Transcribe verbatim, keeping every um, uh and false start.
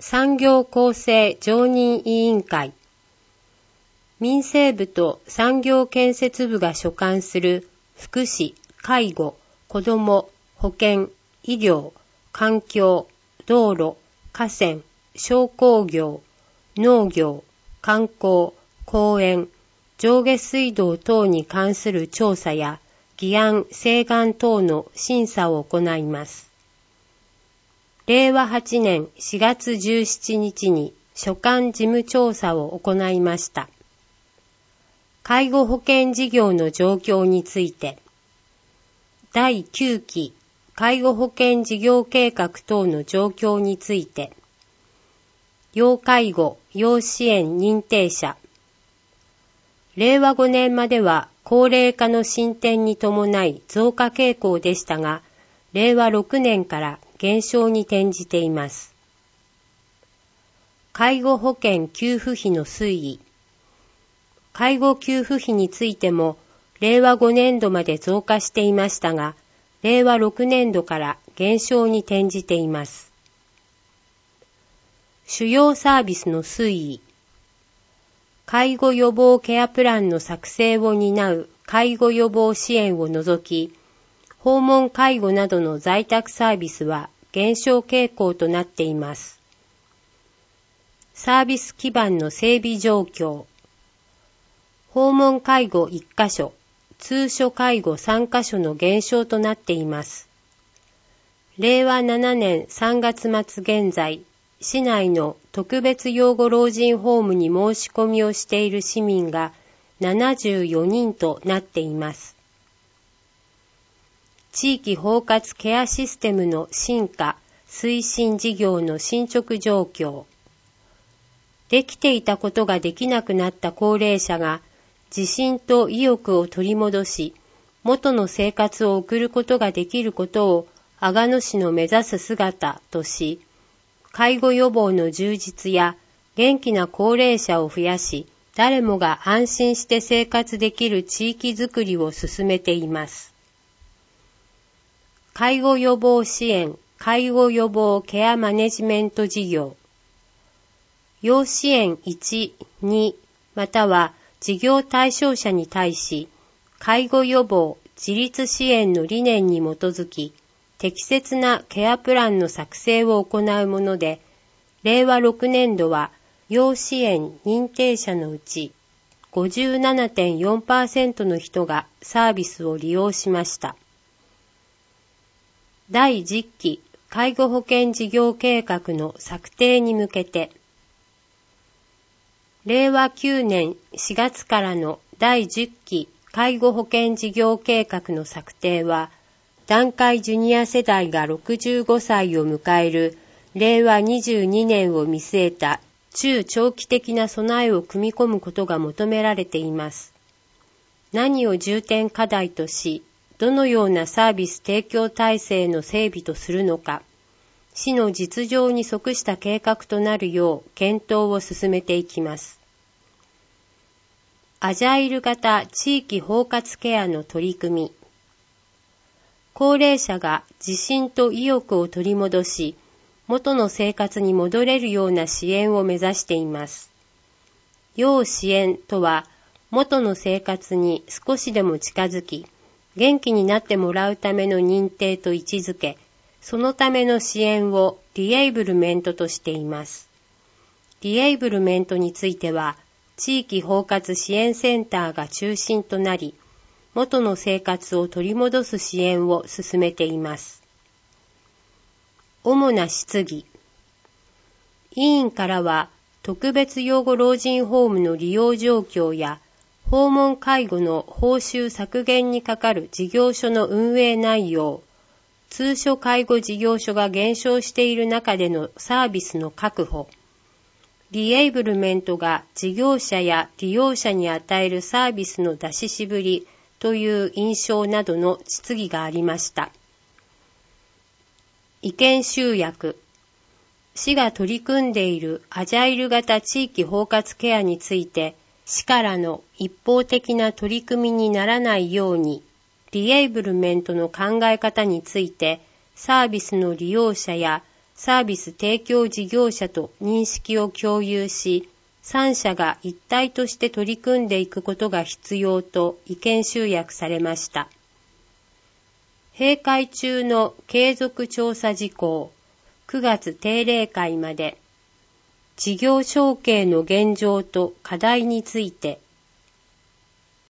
産業構成常任委員会、民政部と産業建設部が所管する福祉、介護、子ども、保健、医療、環境、道路、河川、商工業、農業、観光、公園、上下水道等に関する調査や議案・請願等の審査を行います。れいわはちねんしがつじゅうしちにちに所管事務調査を行いました。介護保険事業の状況について、だいきゅうき介護保険事業計画等の状況について、要介護・要支援認定者、れいわごねんまでは高齢化の進展に伴い増加傾向でしたが、れいわろくねんから減少に転じています。介護保険給付費の推移。介護給付費についても、れいわごねんどまで増加していましたが、れいわろくねんどから減少に転じています。主要サービスの推移。介護予防ケアプランの作成を担う介護予防支援を除き、訪問介護などの在宅サービスは減少傾向となっています。サービス基盤の整備状況。訪問介護いっかしょ、通所介護さんかしょの減少となっています。れいわななねんさんがつまつ現在、市内の特別養護老人ホームに申し込みをしている市民がななじゅうよにんとなっています。地域包括ケアシステムの進化・推進事業の進捗状況。できていたことができなくなった高齢者が自信と意欲を取り戻し、元の生活を送ることができることを阿賀野市の目指す姿とし、介護予防の充実や元気な高齢者を増やし、誰もが安心して生活できる地域づくりを進めています。介護予防支援・介護予防ケアマネジメント事業。要支援いち、に、または事業対象者に対し、介護予防・自立支援の理念に基づき、適切なケアプランの作成を行うもので、れいわろくねんどは要支援認定者のうち ごじゅうななてんよんパーセント の人がサービスを利用しました。だいじゅっき介護保険事業計画の策定に向けて、れいわきゅうねんしがつからのだいじゅっき介護保険事業計画の策定は、団塊ジュニア世代がろくじゅうごさいを迎えるれいわにじゅうにねんを見据えた中長期的な備えを組み込むことが求められています。何を重点課題とし、どのようなサービス提供体制の整備とするのか、市の実情に即した計画となるよう検討を進めていきます。アジャイル型地域包括ケアの取り組み。高齢者が自信と意欲を取り戻し、元の生活に戻れるような支援を目指しています。要支援とは、元の生活に少しでも近づき、元気になってもらうための認定と位置づけ、そのための支援をリエイブルメントとしています。リエイブルメントについては、地域包括支援センターが中心となり、元の生活を取り戻す支援を進めています。主な質疑。委員からは、特別養護老人ホームの利用状況や、訪問介護の報酬削減にかかる事業所の運営内容、通所介護事業所が減少している中でのサービスの確保、リエイブルメントが事業者や利用者に与えるサービスの出ししぶりという印象などの質疑がありました。意見集約。市が取り組んでいるアジャイル型地域包括ケアについて、市からの一方的な取り組みにならないように、リエイブルメントの考え方について、サービスの利用者やサービス提供事業者と認識を共有し、三者が一体として取り組んでいくことが必要と意見集約されました。閉会中の継続調査事項、くがつ定例会まで、事業承継の現状と課題について